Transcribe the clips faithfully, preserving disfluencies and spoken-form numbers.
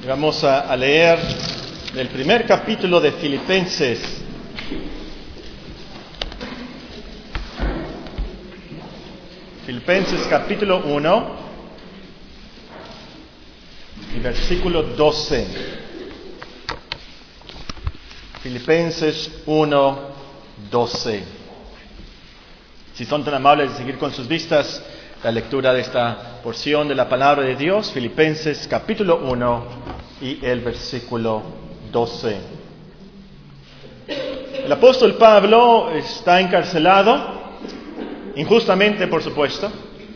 Vamos a, a leer el primer capítulo de Filipenses. Filipenses capítulo uno y versículo doce. Filipenses uno, doce. Si son tan amables de seguir con sus vistas la lectura de esta porción de la palabra de Dios, Filipenses capítulo uno y el versículo doce. El apóstol Pablo está encarcelado, injustamente por supuesto,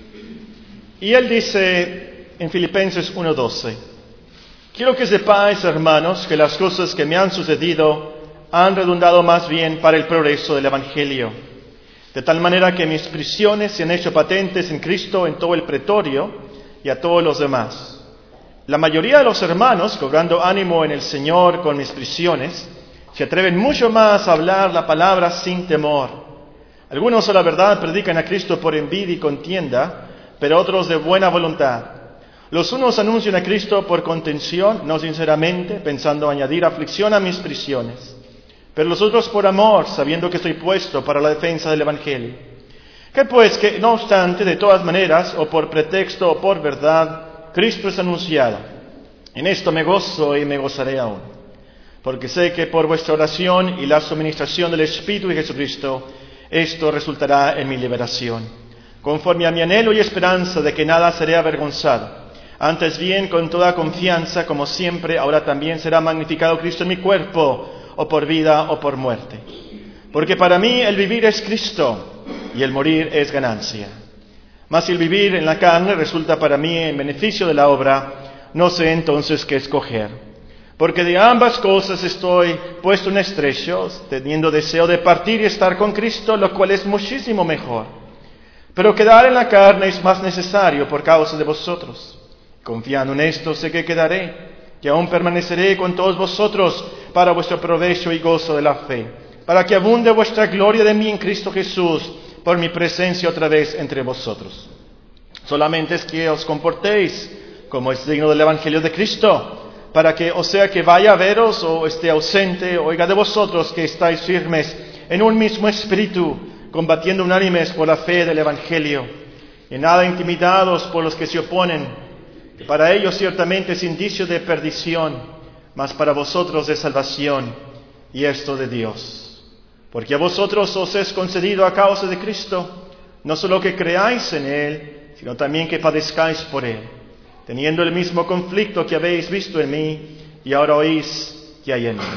y él dice en Filipenses uno, doce: quiero que sepáis, hermanos, que las cosas que me han sucedido han redundado más bien para el progreso del Evangelio, de tal manera que mis prisiones se han hecho patentes en Cristo en todo el pretorio y a todos los demás. La mayoría de los hermanos, cobrando ánimo en el Señor con mis prisiones, se atreven mucho más a hablar la palabra sin temor. Algunos a la verdad predican a Cristo por envidia y contienda, pero otros de buena voluntad. Los unos anuncian a Cristo por contención, no sinceramente, pensando añadir aflicción a mis prisiones, pero los otros por amor, sabiendo que estoy puesto para la defensa del Evangelio. Que pues que, no obstante, de todas maneras, o por pretexto o por verdad, Cristo es anunciado. En esto me gozo y me gozaré aún, porque sé que por vuestra oración y la suministración del Espíritu de Jesucristo, esto resultará en mi liberación, conforme a mi anhelo y esperanza de que nada seré avergonzado. Antes bien, con toda confianza, como siempre, ahora también será magnificado Cristo en mi cuerpo, o por vida o por muerte. Porque para mí el vivir es Cristo, y el morir es ganancia. Mas si el vivir en la carne resulta para mí en beneficio de la obra, no sé entonces qué escoger. Porque de ambas cosas estoy puesto en estrechos, teniendo deseo de partir y estar con Cristo, lo cual es muchísimo mejor. Pero quedar en la carne es más necesario por causa de vosotros. Confiando en esto, sé que quedaré, que aún permaneceré con todos vosotros para vuestro provecho y gozo de la fe, para que abunde vuestra gloria de mí en Cristo Jesús, por mi presencia otra vez entre vosotros. Solamente es que os comportéis como es digno del Evangelio de Cristo, para que, o sea que vaya a veros o esté ausente, oiga de vosotros que estáis firmes en un mismo espíritu, combatiendo unánimes por la fe del Evangelio, y nada intimidados por los que se oponen, que para ellos ciertamente es indicio de perdición, mas para vosotros de salvación, y esto de Dios. Porque a vosotros os es concedido a causa de Cristo, no solo que creáis en Él, sino también que padezcáis por Él, teniendo el mismo conflicto que habéis visto en mí, y ahora oís que hay en mí.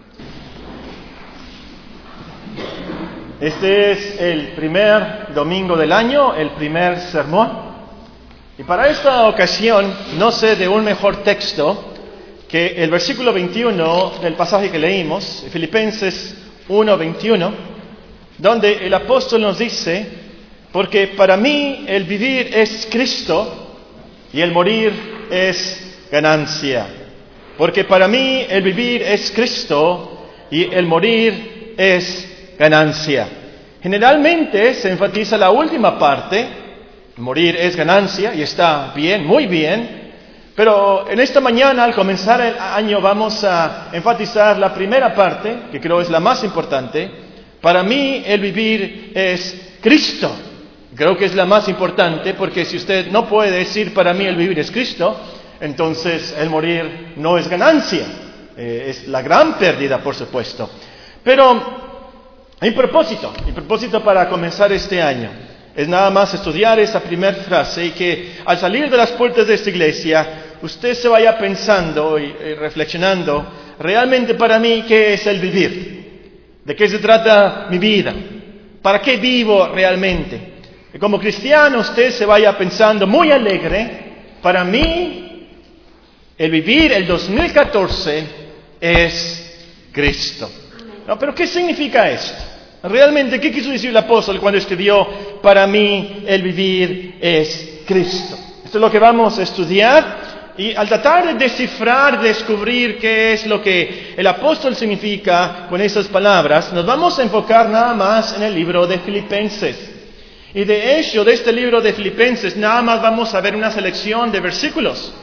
Este es el primer domingo del año, el primer sermón. Y para esta ocasión, no sé de un mejor texto que el versículo veintiuno del pasaje que leímos, Filipenses uno, veintiuno, donde el apóstol nos dice: porque para mí el vivir es Cristo y el morir es ganancia. Porque para mí el vivir es Cristo y el morir es ganancia. Generalmente se enfatiza la última parte, morir es ganancia, y está bien, muy bien. Pero en esta mañana, al comenzar el año, vamos a enfatizar la primera parte, que creo es la más importante. Para mí el vivir es Cristo. Creo que es la más importante, porque si usted no puede decir para mí el vivir es Cristo, entonces el morir no es ganancia. Eh, es la gran pérdida, por supuesto. Pero mi propósito, mi propósito para comenzar este año es nada más estudiar esa primera frase, y que al salir de las puertas de esta iglesia usted se vaya pensando y, y reflexionando: realmente para mí, ¿qué es el vivir? ¿De qué se trata mi vida? ¿Para qué vivo realmente? Y como cristiano usted se vaya pensando muy alegre: para mí el vivir el dos mil catorce es Cristo. No, pero ¿qué significa esto? Realmente, ¿qué quiso decir el apóstol cuando escribió: para mí el vivir es Cristo? Esto es lo que vamos a estudiar, y al tratar de descifrar, descubrir qué es lo que el apóstol significa con esas palabras, nos vamos a enfocar nada más en el libro de Filipenses. Y de hecho, de este libro de Filipenses, nada más vamos a ver una selección de versículos.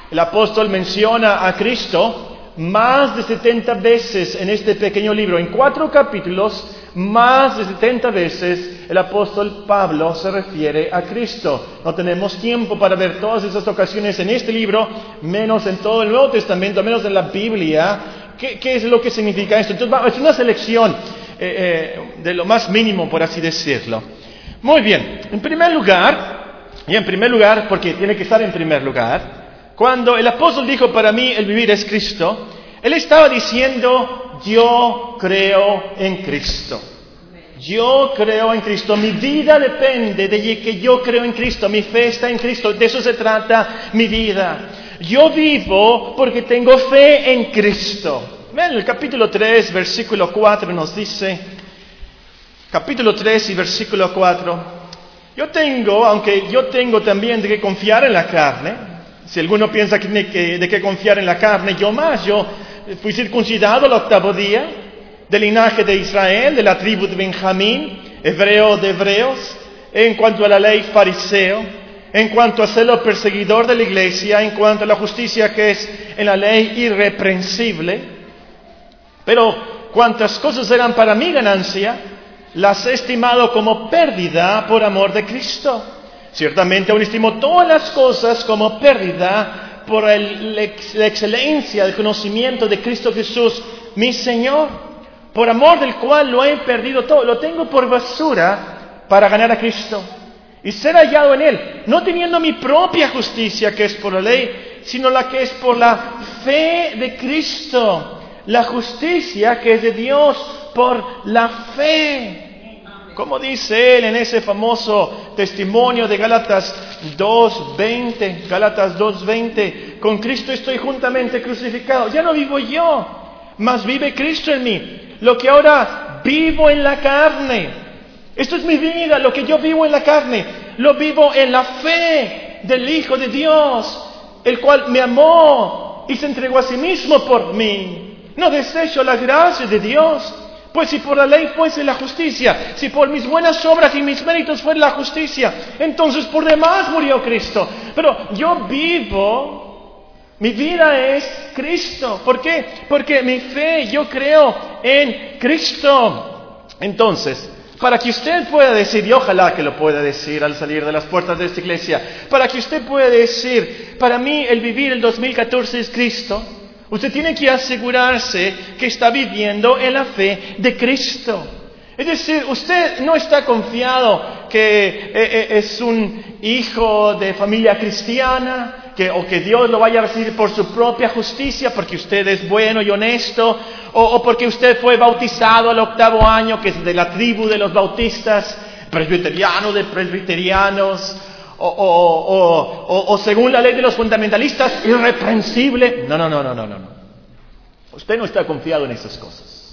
El apóstol menciona a Cristo más de setenta veces en este pequeño libro. En cuatro capítulos, más de setenta veces el apóstol Pablo se refiere a Cristo. No tenemos tiempo para ver todas esas ocasiones en este libro, menos en todo el Nuevo Testamento, menos en la Biblia. ¿Qué, qué es lo que significa esto? Entonces, es una selección eh, eh, de lo más mínimo, por así decirlo. Muy bien, en primer lugar, y en primer lugar, porque tiene que estar en primer lugar, cuando el apóstol dijo, para mí el vivir es Cristo, él estaba diciendo, yo creo en Cristo. Yo creo en Cristo. Mi vida depende de que yo creo en Cristo. Mi fe está en Cristo. De eso se trata mi vida. Yo vivo porque tengo fe en Cristo. Vean, el capítulo tres, versículo cuatro nos dice, capítulo tres y versículo cuatro, yo tengo, aunque yo tengo también de que confiar en la carne. Si alguno piensa que tiene que, de qué confiar en la carne, yo más. Yo fui circuncidado al octavo día, del linaje de Israel, de la tribu de Benjamín, hebreo de hebreos, en cuanto a la ley fariseo, en cuanto a celo perseguidor de la iglesia, en cuanto a la justicia que es en la ley irreprensible. Pero cuantas cosas eran para mi ganancia, las he estimado como pérdida por amor de Cristo. Ciertamente aún estimo todas las cosas como pérdida por el, la excelencia del conocimiento de Cristo Jesús, mi Señor, por amor del cual lo he perdido todo. Lo tengo por basura para ganar a Cristo y ser hallado en Él, no teniendo mi propia justicia que es por la ley, sino la que es por la fe de Cristo, la justicia que es de Dios por la fe. Como dice él en ese famoso testimonio de Gálatas dos veinte, Gálatas dos veinte, con Cristo estoy juntamente crucificado. Ya no vivo yo, mas vive Cristo en mí. Lo que ahora vivo en la carne, esto es mi vida, lo que yo vivo en la carne, lo vivo en la fe del Hijo de Dios, el cual me amó y se entregó a sí mismo por mí. No desecho la gracia de Dios. Pues si por la ley fuese la justicia, si por mis buenas obras y mis méritos fuera la justicia, entonces por demás murió Cristo. Pero yo vivo, mi vida es Cristo. ¿Por qué? Porque mi fe, yo creo en Cristo. Entonces, para que usted pueda decir, y ojalá que lo pueda decir al salir de las puertas de esta iglesia, para que usted pueda decir, para mí el vivir el dos mil catorce es Cristo, usted tiene que asegurarse que está viviendo en la fe de Cristo. Es decir, usted no está confiado que es un hijo de familia cristiana, que, o que Dios lo vaya a recibir por su propia justicia, porque usted es bueno y honesto, o, o porque usted fue bautizado al octavo año, que es de la tribu de los bautistas, presbiteriano de presbiterianos, O, o, o, o, o según la ley de los fundamentalistas, irreprensible. No, no, no, no, no, no. Usted no está confiado en esas cosas.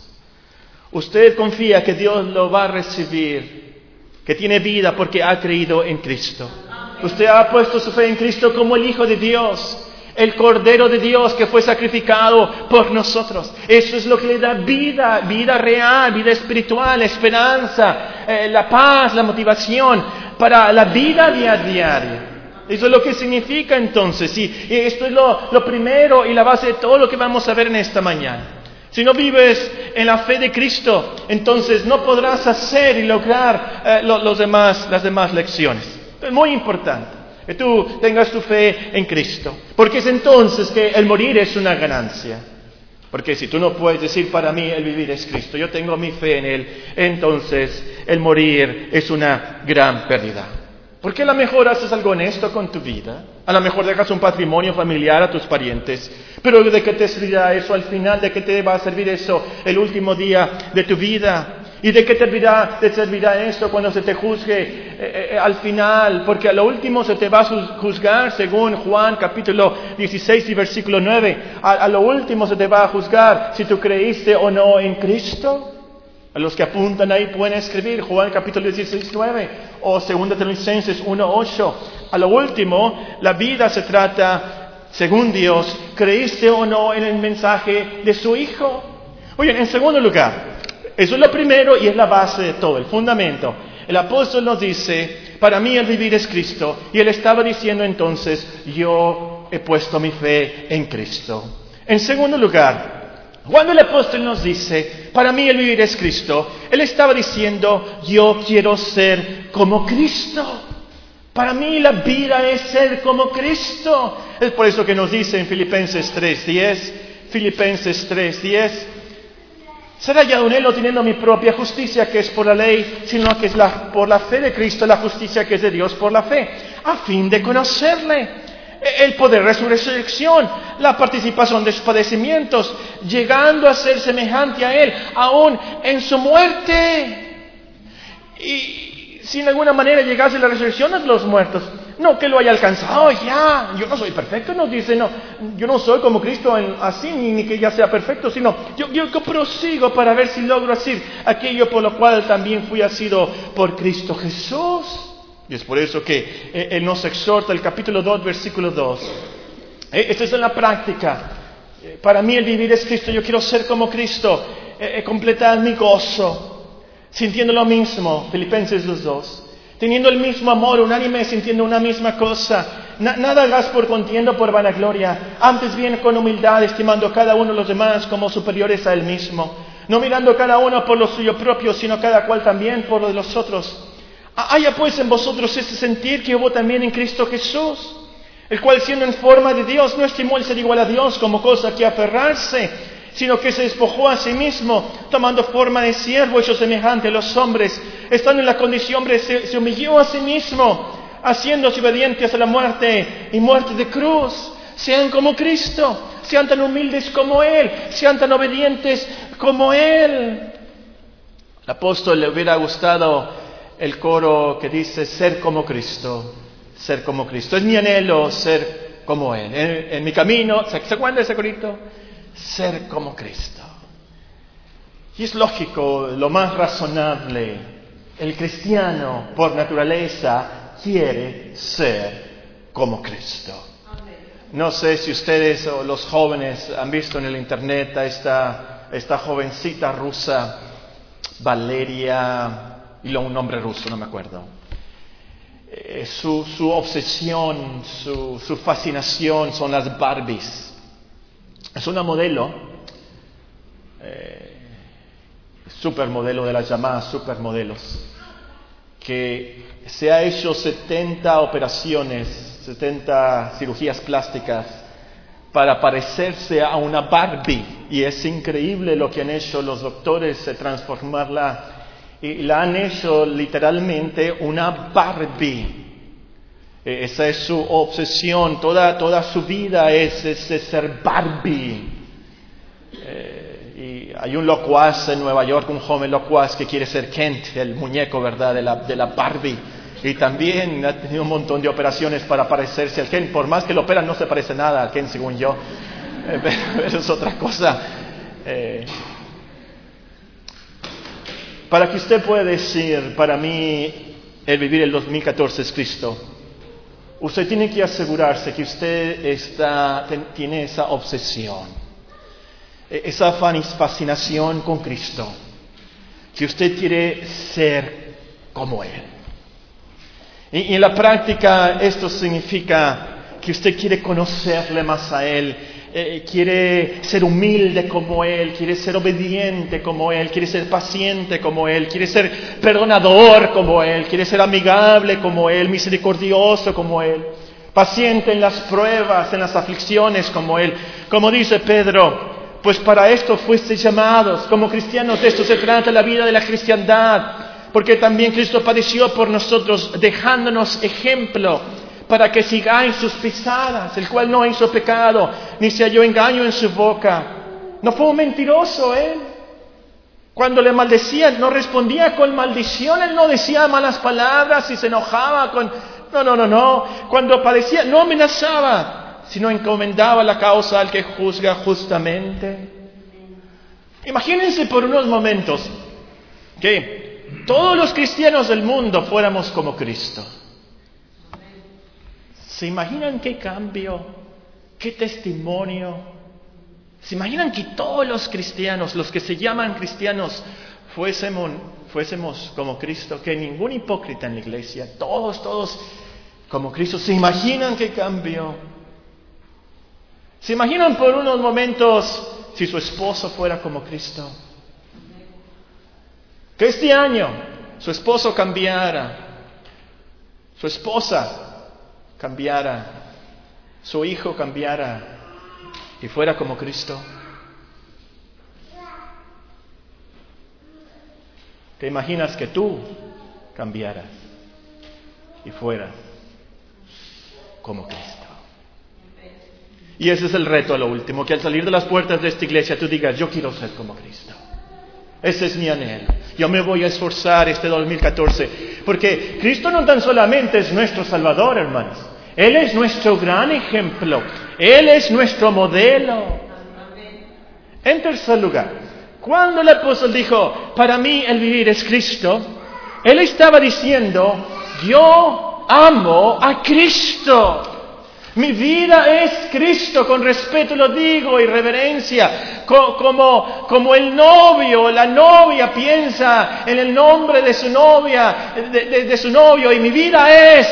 Usted confía que Dios lo va a recibir, que tiene vida porque ha creído en Cristo. Usted ha puesto su fe en Cristo como el Hijo de Dios, el Cordero de Dios que fue sacrificado por nosotros. Eso es lo que le da vida, vida real, vida espiritual, esperanza, eh, la paz, la motivación para la vida día diaria. Eso es lo que significa entonces. Y, y esto es lo, lo primero y la base de todo lo que vamos a ver en esta mañana. Si no vives en la fe de Cristo, entonces no podrás hacer y lograr eh, lo, los demás, las demás lecciones. Es muy importante que tú tengas tu fe en Cristo, porque es entonces que el morir es una ganancia. Porque si tú no puedes decir, para mí el vivir es Cristo, yo tengo mi fe en Él, entonces el morir es una gran pérdida. Porque a lo mejor haces algo honesto con tu vida, a lo mejor dejas un patrimonio familiar a tus parientes, pero ¿de qué te servirá eso al final? ¿De qué te va a servir eso el último día de tu vida? ¿Y de qué te servirá, te servirá esto cuando se te juzgue eh, eh, al final? Porque a lo último se te va a juzgar, según Juan capítulo dieciséis y versículo nueve. A, a lo último se te va a juzgar si tú creíste o no en Cristo. A los que apuntan ahí pueden escribir Juan capítulo dieciséis, nueve o segunda Tesalonicenses uno, ocho. A lo último, la vida se trata, según Dios, ¿creíste o no en el mensaje de su Hijo? Oye, en segundo lugar, eso es lo primero y es la base de todo, el fundamento. El apóstol nos dice, para mí el vivir es Cristo. Y él estaba diciendo entonces, yo he puesto mi fe en Cristo. En segundo lugar, cuando el apóstol nos dice, para mí el vivir es Cristo, él estaba diciendo, yo quiero ser como Cristo. Para mí la vida es ser como Cristo. Es por eso que nos dice en Filipenses tres diez, Filipenses tres diez, ser hallado en él no teniendo mi propia justicia que es por la ley, sino que es la, por la fe de Cristo, la justicia que es de Dios por la fe, a fin de conocerle, el poder de su resurrección, la participación de sus padecimientos, llegando a ser semejante a él, aún en su muerte. Y si de alguna manera llegase la resurrección de los muertos, no que lo haya alcanzado ya, yo no soy perfecto, nos dice, no, yo no soy como Cristo en, así, ni, ni que ya sea perfecto, sino yo, yo prosigo para ver si logro hacer aquello por lo cual también fui asido por Cristo Jesús. Y es por eso que eh, Él nos exhorta, el capítulo dos, versículo dos. Eh, esto es en la práctica. Eh, para mí el vivir es Cristo, yo quiero ser como Cristo, eh, eh, completar mi gozo. Sintiendo lo mismo, Filipenses dos dos, teniendo el mismo amor, unánime, sintiendo una misma cosa, Na, nada hagas por contienda o por vanagloria, antes bien con humildad, estimando cada uno de los demás como superiores a él mismo, no mirando cada uno por lo suyo propio, sino cada cual también por lo de los otros. Haya pues en vosotros ese sentir que hubo también en Cristo Jesús, el cual siendo en forma de Dios, no estimó el ser igual a Dios como cosa que aferrarse, sino que se despojó a sí mismo, tomando forma de siervo, hecho semejante a los hombres. Estando en la condición hombre, se, se humilló a sí mismo, haciéndose obediente hasta la muerte y muerte de cruz. Sean como Cristo, sean tan humildes como Él, sean tan obedientes como Él. Al apóstol le hubiera gustado el coro que dice, ser como Cristo, ser como Cristo. Es mi anhelo ser como Él. En, en mi camino, ¿se, ¿se acuerdan de ese corito? Ser como Cristo. Y es lógico, lo más razonable, el cristiano por naturaleza quiere ser como Cristo. No sé si ustedes o los jóvenes han visto en el internet a esta, esta jovencita rusa, Valeria, y un nombre ruso, no me acuerdo. Eh, su, su obsesión, su, su fascinación son las Barbies. Es una modelo, eh, supermodelo de las llamadas supermodelos, que se ha hecho setenta operaciones, setenta cirugías plásticas para parecerse a una Barbie. Y es increíble lo que han hecho los doctores de transformarla, y la han hecho literalmente una Barbie. Esa es su obsesión, toda, toda su vida es, es, es ser Barbie. Eh, y hay un locuaz en Nueva York, un joven locuaz que quiere ser Kent, el muñeco, ¿verdad?, de la, de la Barbie. Y también ha tenido un montón de operaciones para parecerse al Ken. Por más que lo operan, no se parece nada al Ken, según yo. Eh, pero, pero es otra cosa. Eh, para que usted pueda decir, para mí, el vivir el dos mil catorce es Cristo, usted tiene que asegurarse que usted está, tiene esa obsesión, esa fascinación con Cristo, que usted quiere ser como Él. Y, y en la práctica esto significa que usted quiere conocerle más a Él, eh, quiere ser humilde como Él, quiere ser obediente como Él, quiere ser paciente como Él, quiere ser perdonador como Él, quiere ser amigable como Él, misericordioso como Él, paciente en las pruebas, en las aflicciones como Él. Como dice Pedro, pues para esto fuisteis llamados. Como cristianos de esto se trata la vida de la cristiandad, porque también Cristo padeció por nosotros, dejándonos ejemplo, para que sigáis sus pisadas, el cual no hizo pecado, ni se halló engaño en su boca. No fue un mentiroso Él. Cuando le maldecían, no respondía con maldición, Él no decía malas palabras y se enojaba con... No, no, no, no. Cuando padecía, no amenazaba, sino encomendaba la causa al que juzga justamente. Imagínense por unos momentos que todos los cristianos del mundo fuéramos como Cristo. ¿Se imaginan qué cambio, qué testimonio? ¿Se imaginan que todos los cristianos, los que se llaman cristianos, fuésemos, fuésemos como Cristo? Que ningún hipócrita en la iglesia, todos, todos como Cristo. ¿Se imaginan qué cambio? ¿Se imaginan por unos momentos si su esposo fuera como Cristo? Que este año su esposo cambiara, su esposa cambiara, su hijo cambiara y fuera como Cristo. ¿Te imaginas que tú cambiaras y fueras como Cristo? Y ese es el reto a lo último, que al salir de las puertas de esta iglesia tú digas, yo quiero ser como Cristo. Ese es mi anhelo. Yo me voy a esforzar este dos mil catorce, porque Cristo no tan solamente es nuestro Salvador, hermanos. Él es nuestro gran ejemplo. Él es nuestro modelo. En tercer lugar, cuando el apóstol dijo, para mí el vivir es Cristo, él estaba diciendo, yo amo a Cristo. Mi vida es Cristo, con respeto lo digo y reverencia, como, como el novio, la novia piensa en el nombre de su novia, de, de, de su novio, y mi vida es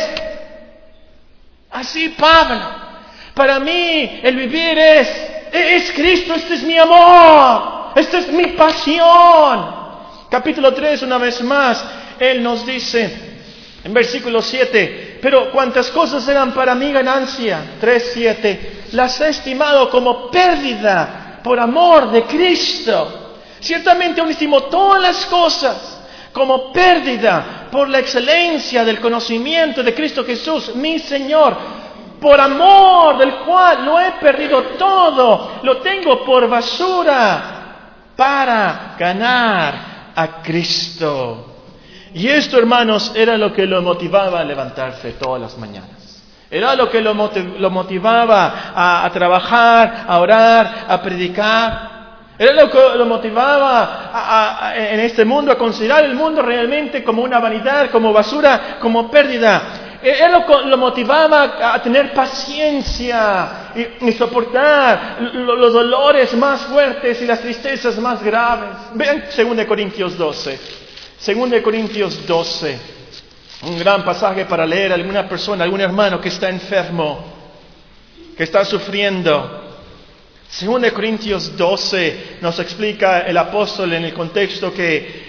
así, Pablo. Para mí el vivir es, es Cristo, este es mi amor, esta es mi pasión. Capítulo tres, una vez más, él nos dice, en versículo siete, pero cuantas cosas eran para mí ganancia, tres siete, las he estimado como pérdida por amor de Cristo. Ciertamente aún estimo todas las cosas como pérdida por la excelencia del conocimiento de Cristo Jesús, mi Señor, por amor del cual lo he perdido todo, lo tengo por basura para ganar a Cristo. Y esto, hermanos, era lo que lo motivaba a levantarse todas las mañanas. Era lo que lo motivaba a, a trabajar, a orar, a predicar. Era lo que lo motivaba a, a, en este mundo a considerar el mundo realmente como una vanidad, como basura, como pérdida. Él lo, lo motivaba a tener paciencia y, y soportar lo, los dolores más fuertes y las tristezas más graves. Vean segunda Corintios doce. Segunda Corintios doce, un gran pasaje para leer a alguna persona, algún hermano que está enfermo, que está sufriendo. Segunda Corintios doce nos explica el apóstol en el contexto que,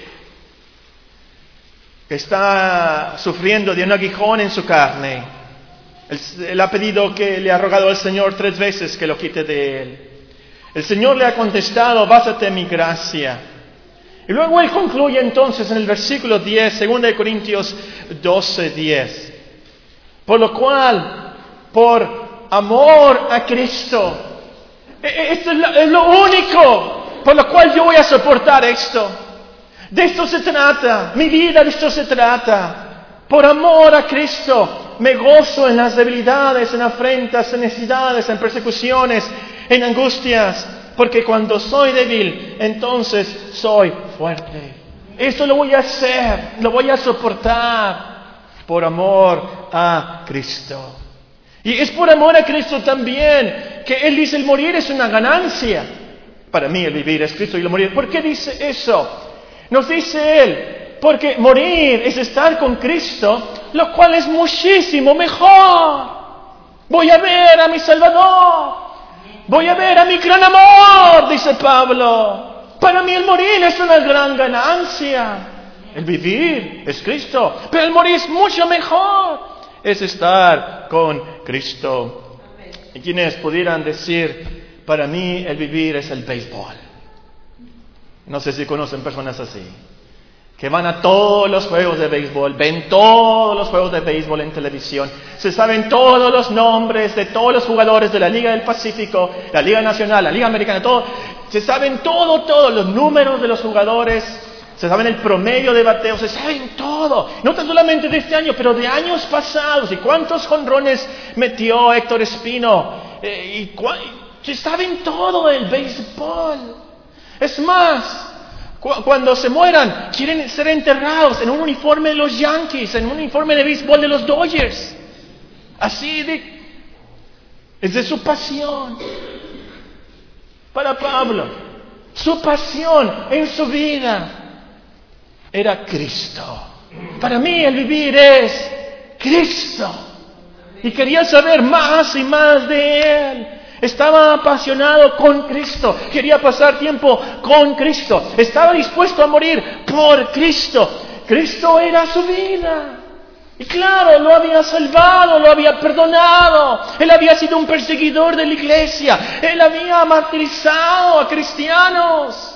que está sufriendo de un aguijón en su carne. Él, él ha pedido que le ha rogado al Señor tres veces que lo quite de él. El Señor le ha contestado, básate en mi gracia. Y luego él concluye entonces en el versículo diez, segunda Corintios doce, diez. Por lo cual, por amor a Cristo, esto es lo, es lo único por lo cual yo voy a soportar esto. De esto se trata, mi vida de esto se trata. Por amor a Cristo, me gozo en las debilidades, en afrentas, en necesidades, en persecuciones, en angustias. Porque cuando soy débil, entonces soy fuerte. Esto lo voy a hacer, lo voy a soportar por amor a Cristo. Y es por amor a Cristo también que Él dice el morir es una ganancia. Para mí el vivir es Cristo y el morir. ¿Por qué dice eso? Nos dice Él, porque morir es estar con Cristo, lo cual es muchísimo mejor. Voy a ver a mi Salvador. Voy a ver a mi gran amor, dice Pablo. Para mí el morir es una gran ganancia. El vivir es Cristo, pero el morir es mucho mejor. Es estar con Cristo. Y quienes pudieran decir, para mí el vivir es el béisbol. No sé si conocen personas así, que van a todos los juegos de béisbol, ven todos los juegos de béisbol en televisión, se saben todos los nombres de todos los jugadores de la Liga del Pacífico, la Liga Nacional, la Liga Americana, todo, se saben todo, todos los números de los jugadores, se saben el promedio de bateo, se saben todo, no tan solamente de este año, pero de años pasados, y cuántos jonrones metió Héctor Espino, eh, y cua- se saben todo del béisbol. Es más, cuando se mueran, quieren ser enterrados en un uniforme de los Yankees, en un uniforme de béisbol de los Dodgers. Así de... es de su pasión. Para Pablo, su pasión en su vida era Cristo. Para mí el vivir es Cristo. Y quería saber más y más de Él. Estaba apasionado con Cristo. Quería pasar tiempo con Cristo. Estaba dispuesto a morir por Cristo. Cristo era su vida. Y claro, lo había salvado, lo había perdonado. Él había sido un perseguidor de la iglesia. Él había martirizado a cristianos.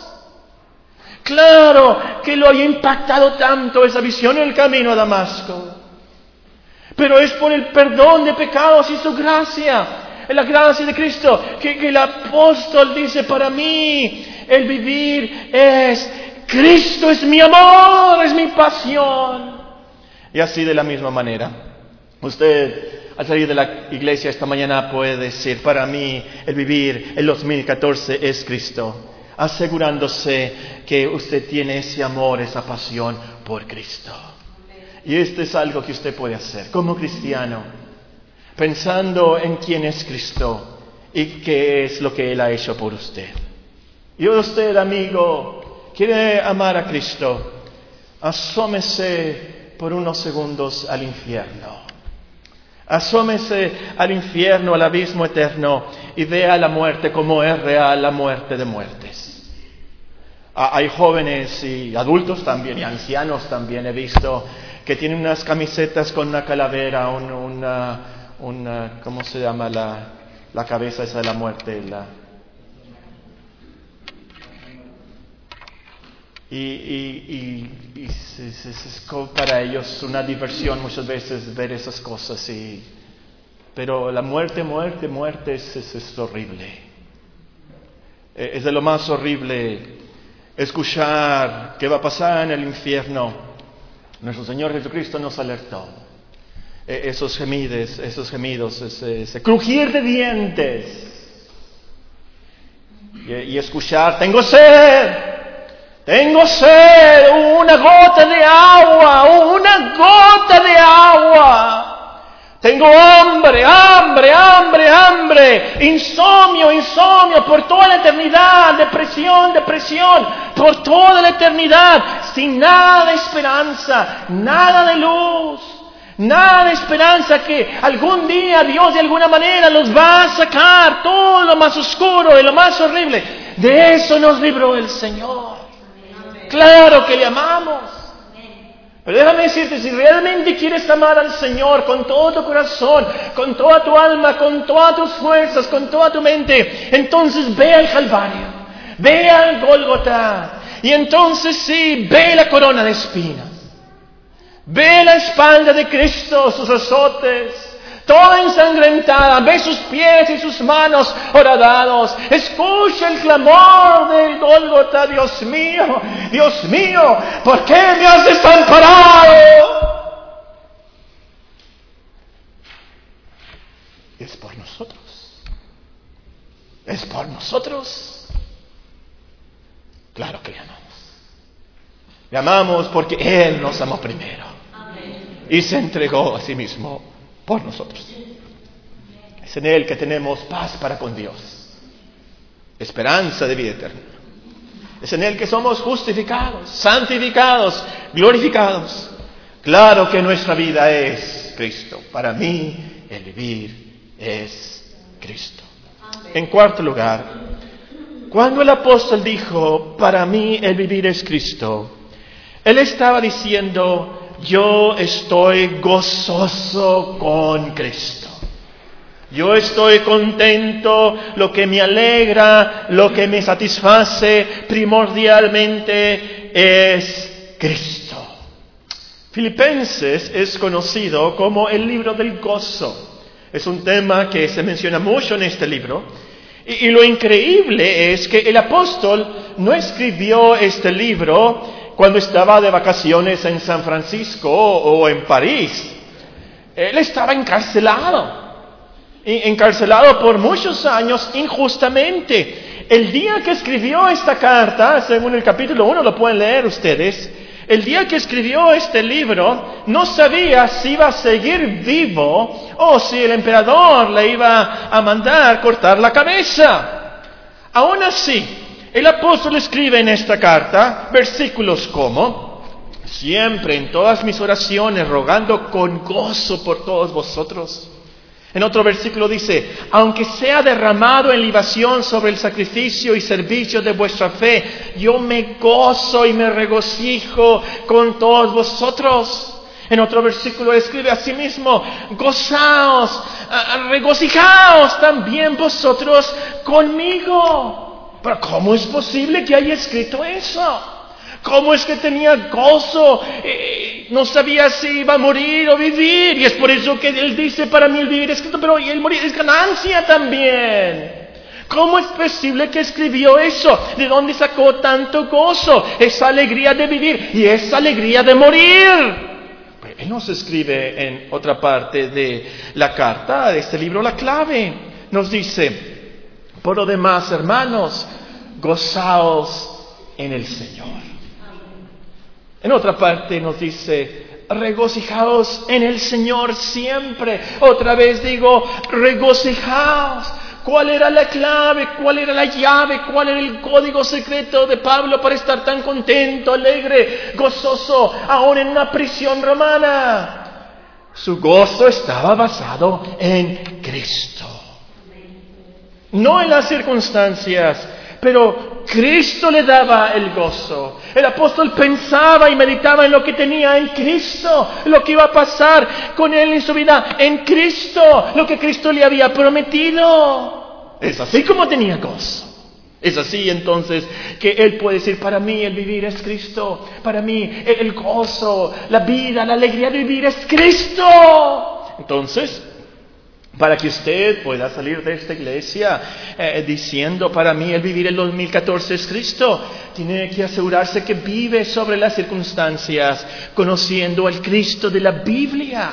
Claro que lo había impactado tanto esa visión en el camino a Damasco. Pero es por el perdón de pecados y su gracia, la gracia de Cristo, que, que el apóstol dice: para mí el vivir es Cristo, es mi amor, es mi pasión. Y así de la misma manera, usted al salir de la iglesia esta mañana puede decir: para mí el vivir el dos mil catorce es Cristo, asegurándose que usted tiene ese amor, esa pasión por Cristo. Y esto es algo que usted puede hacer como cristiano, pensando en quién es Cristo y qué es lo que Él ha hecho por usted. Y usted, amigo, quiere amar a Cristo, asómese por unos segundos al infierno. Asómese al infierno, al abismo eterno, y vea la muerte como es real, la muerte de muertes. Hay jóvenes y adultos también, y ancianos también he visto, que tienen unas camisetas con una calavera, un, una, una, ¿cómo se llama la, la cabeza esa de la muerte? La, y y, y, y es, es, es para ellos una diversión muchas veces ver esas cosas, y, pero la muerte, muerte, muerte es, es, es horrible. Es de lo más horrible escuchar qué va a pasar en el infierno. Nuestro Señor Jesucristo nos alertó. Esos gemidos, esos gemidos, ese, ese crujir de dientes. Y, y escuchar: tengo sed, tengo sed, una gota de agua, una gota de agua. Tengo hambre, hambre, hambre, hambre, insomnio, insomnio, por toda la eternidad, depresión, depresión, por toda la eternidad, sin nada de esperanza, nada de luz, nada de esperanza que algún día Dios de alguna manera los va a sacar, todo lo más oscuro y lo más horrible. De eso nos libró el Señor. Claro que le amamos. Pero déjame decirte, si realmente quieres amar al Señor con todo tu corazón, con toda tu alma, con todas tus fuerzas, con toda tu mente, entonces ve al Calvario, ve al Gólgota, y entonces sí, ve la corona de espinas, ve la espalda de Cristo, sus azotes, toda ensangrentada, ve sus pies y sus manos horadados, escucha el clamor del Gólgota: Dios mío, Dios mío, ¿por qué me has desamparado? Es por nosotros, es por nosotros. Claro que le amamos, le amamos porque Él nos amó primero. Amén. Y se entregó a sí mismo por nosotros. Es en Él que tenemos paz para con Dios, esperanza de vida eterna. Es en Él que somos justificados, santificados, glorificados. Claro que nuestra vida es Cristo. Para mí el vivir es Cristo. En cuarto lugar, cuando el apóstol dijo: para mí el vivir es Cristo, él estaba diciendo: yo estoy gozoso con Cristo. Yo estoy contento, lo que me alegra, lo que me satisface primordialmente es Cristo. Filipenses es conocido como el libro del gozo. Es un tema que se menciona mucho en este libro. Y, y lo increíble es que el apóstol no escribió este libro cuando estaba de vacaciones en San Francisco o en París. Él estaba encarcelado. Encarcelado por muchos años injustamente. El día que escribió esta carta, según el capítulo uno, lo pueden leer ustedes, el día que escribió este libro, no sabía si iba a seguir vivo o si el emperador le iba a mandar cortar la cabeza. Aún así, el apóstol escribe en esta carta versículos como: siempre en todas mis oraciones rogando con gozo por todos vosotros, En otro versículo dice, aunque sea derramado en libación sobre el sacrificio y servicio de vuestra fe, yo me gozo y me regocijo con todos vosotros. En otro versículo escribe así mismo, gozaos, regocijaos también vosotros conmigo. Pero ¿cómo es posible que haya escrito eso? ¿Cómo es que tenía gozo? Eh, no sabía si iba a morir o vivir. Y es por eso que él dice, para mí el vivir es Cristo, pero el morir es ganancia también. ¿Cómo es posible que escribió eso? ¿De dónde sacó tanto gozo? Esa alegría de vivir y esa alegría de morir. Pero él nos escribe en otra parte de la carta, de este libro, la clave. Nos dice, por lo demás, hermanos, gozaos en el Señor. En otra parte nos dice, regocijaos en el Señor siempre. Otra vez digo, regocijaos. ¿Cuál era la clave? ¿Cuál era la llave? ¿Cuál era el código secreto de Pablo para estar tan contento, alegre, gozoso, aún en una prisión romana? Su gozo estaba basado en Cristo. No en las circunstancias, pero Cristo le daba el gozo. El apóstol pensaba y meditaba en lo que tenía en Cristo, lo que iba a pasar con él en su vida en Cristo, lo que Cristo le había prometido. Es así como tenía gozo. Es así entonces que él puede decir, para mí el vivir es Cristo, para mí el gozo, la vida, la alegría de vivir es Cristo. Entonces, para que usted pueda salir de esta iglesia eh, diciendo, para mí el vivir el dos mil catorce es Cristo, tiene que asegurarse que vive sobre las circunstancias, conociendo al Cristo de la Biblia.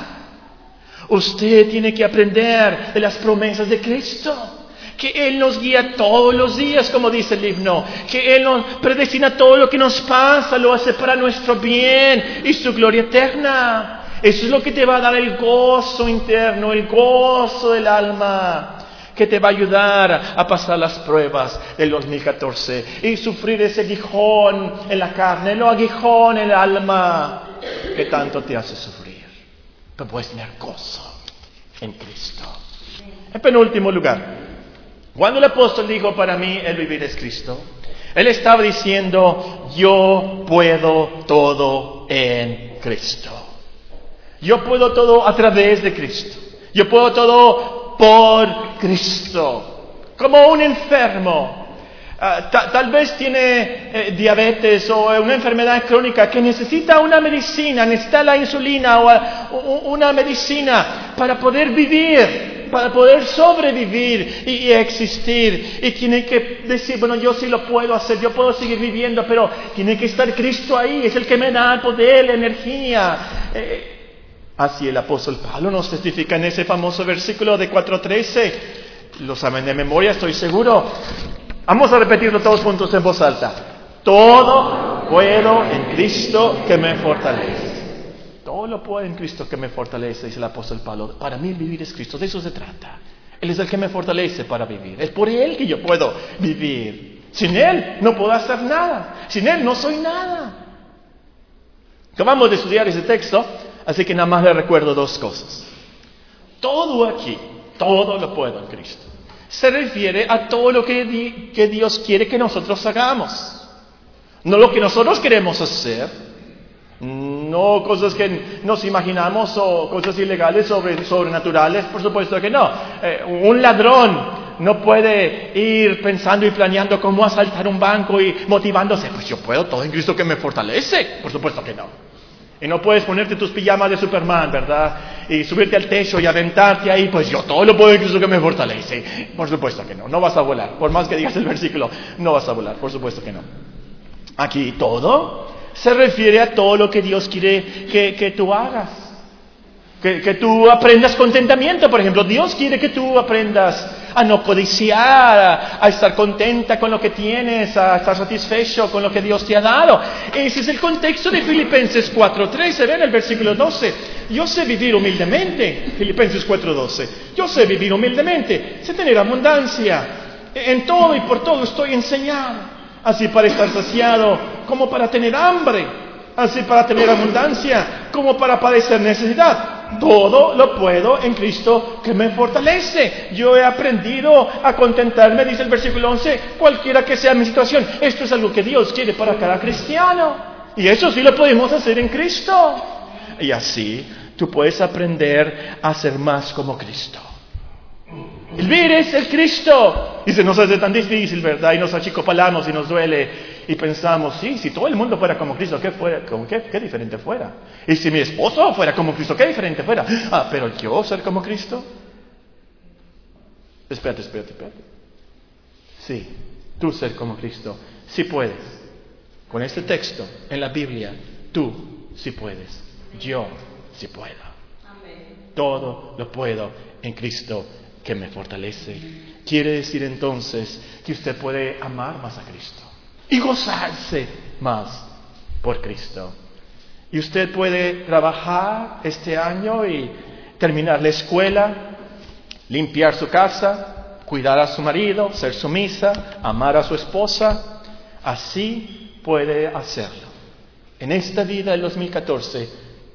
Usted tiene que aprender de las promesas de Cristo, que Él nos guía todos los días, como dice el himno, que Él nos predestina todo lo que nos pasa, lo hace para nuestro bien y su gloria eterna. Eso es lo que te va a dar el gozo interno, el gozo del alma, que te va a ayudar a pasar las pruebas del dos mil catorce y sufrir ese aguijón en la carne, el aguijón en el alma que tanto te hace sufrir. Pero puedes tener gozo en Cristo. En penúltimo lugar, cuando el apóstol dijo, para mí el vivir es Cristo, él estaba diciendo, yo puedo todo en Cristo. Yo puedo todo a través de Cristo. Yo puedo todo por Cristo. Como un enfermo. Uh, ta- tal vez tiene eh, diabetes o una enfermedad crónica que necesita una medicina, necesita la insulina o uh, una medicina para poder vivir, para poder sobrevivir y, y existir. Y tiene que decir, bueno, yo sí lo puedo hacer, yo puedo seguir viviendo, pero tiene que estar Cristo ahí, es el que me da el poder, la energía. Eh, Así el apóstol Pablo nos testifica en ese famoso versículo de cuatro trece. Lo saben de memoria, estoy seguro. Vamos a repetirlo todos juntos en voz alta. Todo puedo en Cristo que me fortalece. Todo lo puedo en Cristo que me fortalece, dice el apóstol Pablo. Para mí el vivir es Cristo, de eso se trata. Él es el que me fortalece para vivir. Es por Él que yo puedo vivir. Sin Él no puedo hacer nada. Sin Él no soy nada. Acabamos de estudiar ese texto. Así que nada más le recuerdo dos cosas. Todo aquí, todo lo puedo en Cristo, se refiere a todo lo que, di- que Dios quiere que nosotros hagamos. No lo que nosotros queremos hacer, no cosas que nos imaginamos o cosas ilegales, sobre, sobrenaturales, por supuesto que no. Eh, un ladrón no puede ir pensando y planeando cómo asaltar un banco y motivándose, pues yo puedo todo en Cristo que me fortalece. Por supuesto que no. Y no puedes ponerte tus pijamas de Superman, ¿verdad? Y subirte al techo y aventarte ahí, pues yo todo lo puedo en Cristo que me fortalece. Por supuesto que no, no vas a volar. Por más que digas el versículo, no vas a volar, por supuesto que no. Aquí todo se refiere a todo lo que Dios quiere que, que tú hagas. Que, que tú aprendas contentamiento, por ejemplo. Dios quiere que tú aprendas a no codiciar, a, a estar contenta con lo que tienes, a estar satisfecho con lo que Dios te ha dado. Ese es el contexto de Filipenses cuatro trece, ven el versículo doce. Yo sé vivir humildemente, Filipenses cuatro doce. Yo sé vivir humildemente, sé tener abundancia. En todo y por todo estoy enseñado, así para estar saciado como para tener hambre, así para tener abundancia como para padecer necesidad. todo lo puedo en Cristo que me fortalece. Yo he aprendido a contentarme, dice el versículo once, cualquiera que sea mi situación. Esto es algo que Dios quiere para cada cristiano. Y eso sí lo podemos hacer en Cristo. Y así tú puedes aprender a ser más como Cristo. El vivir es el Cristo. Y se nos hace tan difícil, ¿verdad? Y nos achicopalamos y nos duele. Y pensamos, sí, si todo el mundo fuera como Cristo, ¿qué, fuera, qué, qué diferente fuera? Y si mi esposo fuera como Cristo, ¿qué diferente fuera? Ah, pero yo ser como Cristo. Espérate, espérate, espérate. Sí, tú ser como Cristo, sí puedes. Con este texto en la Biblia, tú sí puedes. Yo sí puedo. Amén. Todo lo puedo en Cristo que me fortalece. Quiere decir entonces que usted puede amar más a Cristo y gozarse más por Cristo. Y usted puede trabajar este año y terminar la escuela, limpiar su casa, cuidar a su marido, ser sumisa, amar a su esposa. Así puede hacerlo. En esta vida del dos mil catorce,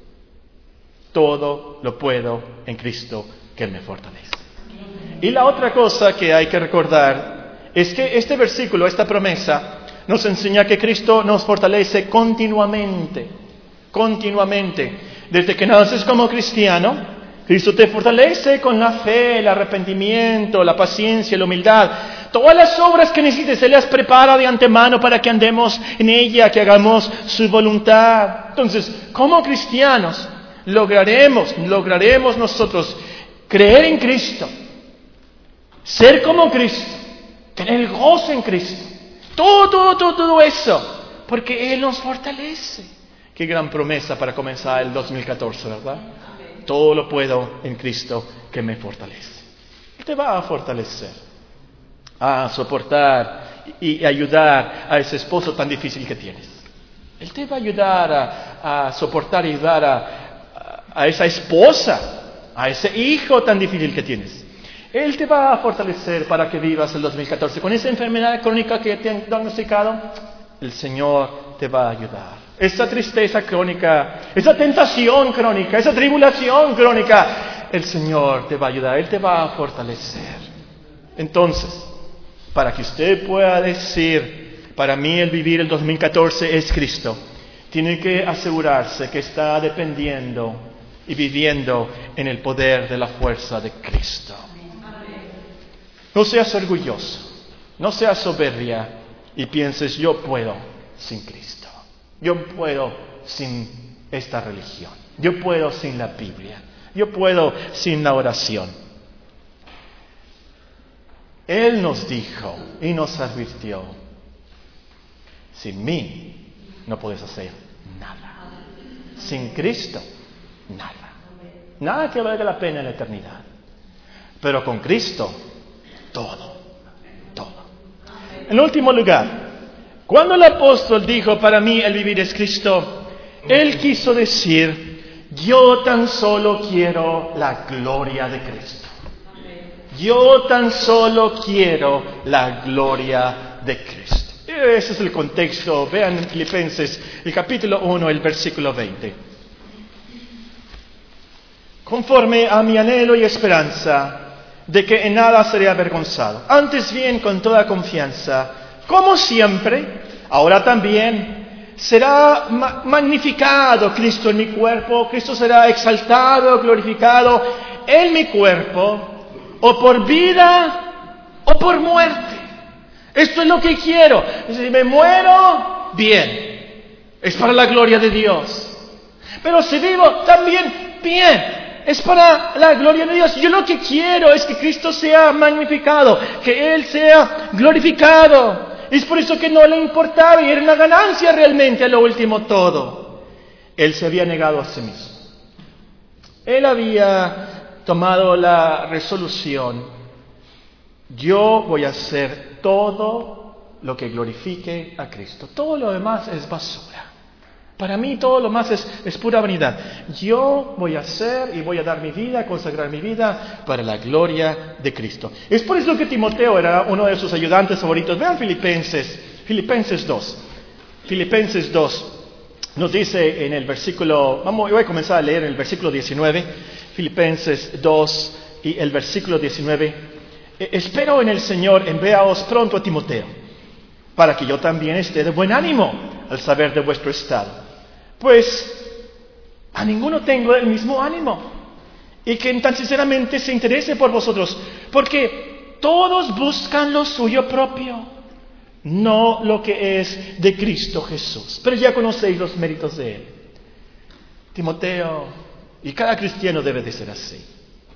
todo lo puedo en Cristo que me fortalece. Y la otra cosa que hay que recordar es que este versículo, esta promesa, nos enseña que Cristo nos fortalece continuamente, continuamente. Desde que naces como cristiano, Cristo te fortalece con la fe, el arrepentimiento, la paciencia, la humildad. Todas las obras que necesites, Él las prepara de antemano para que andemos en ella, que hagamos su voluntad. Entonces, como cristianos, lograremos, lograremos nosotros creer en Cristo, ser como Cristo, tener gozo en Cristo. Todo, todo, todo, todo eso, porque Él nos fortalece. Qué gran promesa para comenzar el dos mil catorce, ¿verdad? Amén. Todo lo puedo en Cristo que me fortalece. Él te va a fortalecer, a soportar y ayudar a ese esposo tan difícil que tienes. Él te va a ayudar a, a soportar y ayudar a, a, a esa esposa, a ese hijo tan difícil que tienes. Él te va a fortalecer para que vivas el dos mil catorce. Con esa enfermedad crónica que te han diagnosticado, el Señor te va a ayudar. Esa tristeza crónica, esa tentación crónica, esa tribulación crónica, el Señor te va a ayudar. Él te va a fortalecer. Entonces, para que usted pueda decir, para mí el vivir el dos mil catorce es Cristo, tiene que asegurarse que está dependiendo y viviendo en el poder de la fuerza de Cristo. No seas orgulloso, no seas soberbia y pienses, yo puedo sin Cristo, yo puedo sin esta religión, yo puedo sin la Biblia, yo puedo sin la oración. Él nos dijo y nos advirtió, sin mí no puedes hacer nada, sin Cristo nada, nada que valga la pena en la eternidad, pero con Cristo todo, todo. En último lugar, cuando el apóstol dijo, para mí el vivir es Cristo, él quiso decir, yo tan solo quiero la gloria de Cristo. Yo tan solo quiero la gloria de Cristo. Ese es el contexto. Vean en Filipenses, el capítulo uno, el versículo veinte. Conforme a mi anhelo y esperanza, de que en nada seré avergonzado. Antes bien, con toda confianza, como siempre, ahora también, será ma- magnificado Cristo en mi cuerpo, Cristo será exaltado, glorificado en mi cuerpo, o por vida, o por muerte. Esto es lo que quiero. Si me muero, bien, es para la gloria de Dios. Pero si vivo, también, bien. Es para la gloria de Dios. Yo lo que quiero es que Cristo sea magnificado, que Él sea glorificado. Es por eso que no le importaba y era una ganancia realmente a lo último todo. Él se había negado a sí mismo. Él había tomado la resolución, yo voy a hacer todo lo que glorifique a Cristo. Todo lo demás es basura. Para mí todo lo más es, es pura vanidad. Yo voy a hacer y voy a dar mi vida, consagrar mi vida para la gloria de Cristo. Es por eso que Timoteo era uno de sus ayudantes favoritos. Vean Filipenses, Filipenses dos. Filipenses dos, nos dice en el versículo, vamos, voy a comenzar a leer en el versículo diecinueve, Filipenses dos y el versículo diecinueve. Espero en el Señor, enviaos pronto a Timoteo, para que yo también esté de buen ánimo al saber de vuestro estado. Pues a ninguno tengo el mismo ánimo, y que tan sinceramente se interese por vosotros, porque todos buscan lo suyo propio, no lo que es de Cristo Jesús. Pero ya conocéis los méritos de Él. Timoteo, y cada cristiano debe de ser así.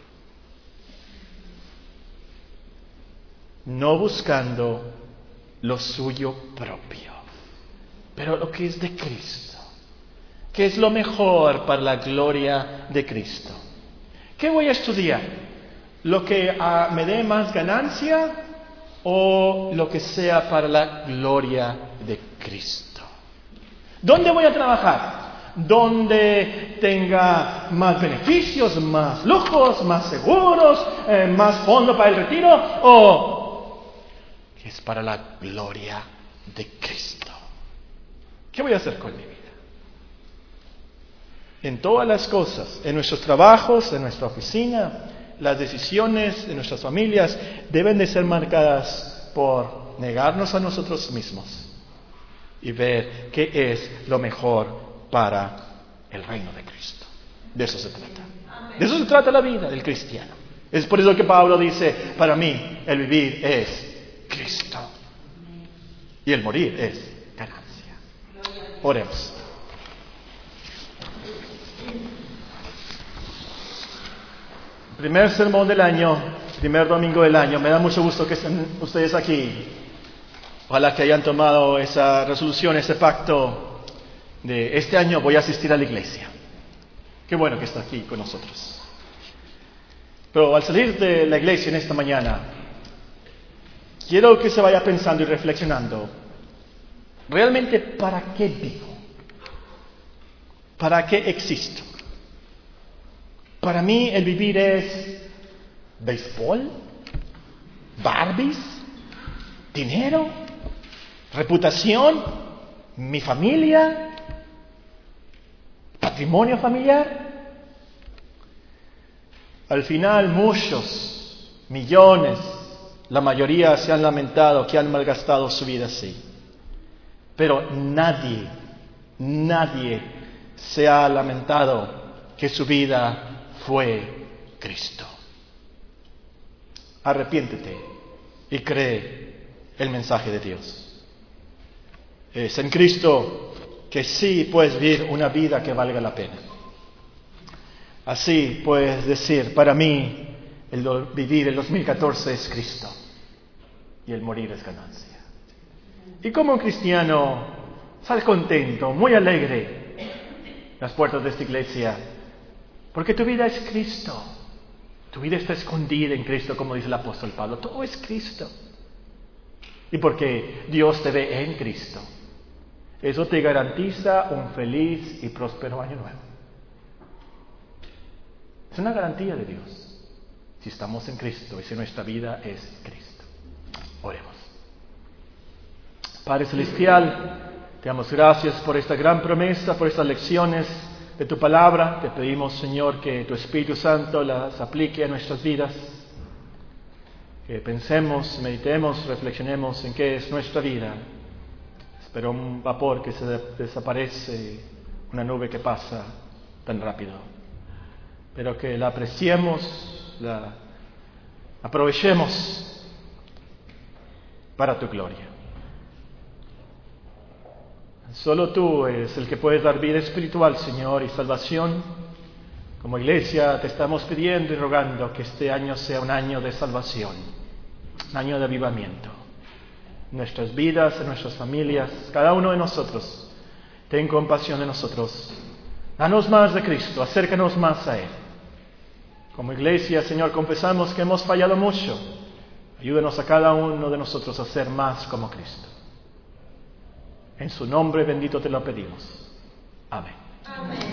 No buscando lo suyo propio, pero lo que es de Cristo, que es lo mejor para la gloria de Cristo. ¿Qué voy a estudiar? ¿Lo que uh, me dé más ganancia o lo que sea para la gloria de Cristo? ¿Dónde voy a trabajar? ¿Donde tenga más beneficios, más lujos, más seguros, eh, más fondo para el retiro? ¿O que es para la gloria de Cristo? ¿Qué voy a hacer con mi vida? En todas las cosas, en nuestros trabajos, en nuestra oficina, las decisiones de nuestras familias deben de ser marcadas por negarnos a nosotros mismos y ver qué es lo mejor para el reino de Cristo. De eso se trata. De eso se trata la vida del cristiano. Es por eso que Pablo dice, para mí el vivir es Cristo y el morir es ganancia. Oremos. Primer sermón del año, primer domingo del año. Me da mucho gusto que estén ustedes aquí. Ojalá que hayan tomado esa resolución, ese pacto de este año voy a asistir a la iglesia. Qué bueno que está aquí con nosotros. Pero al salir de la iglesia en esta mañana, quiero que se vaya pensando y reflexionando. ¿Realmente para qué vivo? ¿Para qué existo? Para mí el vivir es béisbol, Barbies, dinero, reputación, mi familia, patrimonio familiar. Al final muchos, millones, la mayoría se han lamentado que han malgastado su vida así. Pero nadie, nadie se ha lamentado que su vida fue Cristo. Arrepiéntete y cree el mensaje de Dios. Es en Cristo que sí puedes vivir una vida que valga la pena. Así puedes decir, para mí el vivir el dos mil catorce es Cristo y el morir es ganancia. Y como un cristiano, sal contento, muy alegre las puertas de esta iglesia, porque tu vida es Cristo. Tu vida está escondida en Cristo, como dice el apóstol Pablo. Todo es Cristo. Y porque Dios te ve en Cristo, eso te garantiza un feliz y próspero año nuevo. Es una garantía de Dios, si estamos en Cristo y si nuestra vida es Cristo. Oremos. Padre Celestial, te damos gracias por esta gran promesa, por estas lecciones de tu palabra. Te pedimos, Señor, que tu Espíritu Santo las aplique a nuestras vidas, que pensemos, meditemos, reflexionemos en qué es nuestra vida. Espero un vapor que se desaparece, una nube que pasa tan rápido, pero que la apreciemos, la aprovechemos para tu gloria. Solo tú eres el que puedes dar vida espiritual, Señor, y salvación. Como iglesia te estamos pidiendo y rogando que este año sea un año de salvación, un año de avivamiento. En nuestras vidas, en nuestras familias, cada uno de nosotros, ten compasión de nosotros. Danos más de Cristo, acércanos más a Él. Como iglesia, Señor, confesamos que hemos fallado mucho. Ayúdanos a cada uno de nosotros a ser más como Cristo. En su nombre bendito te lo pedimos. Amén. Amén.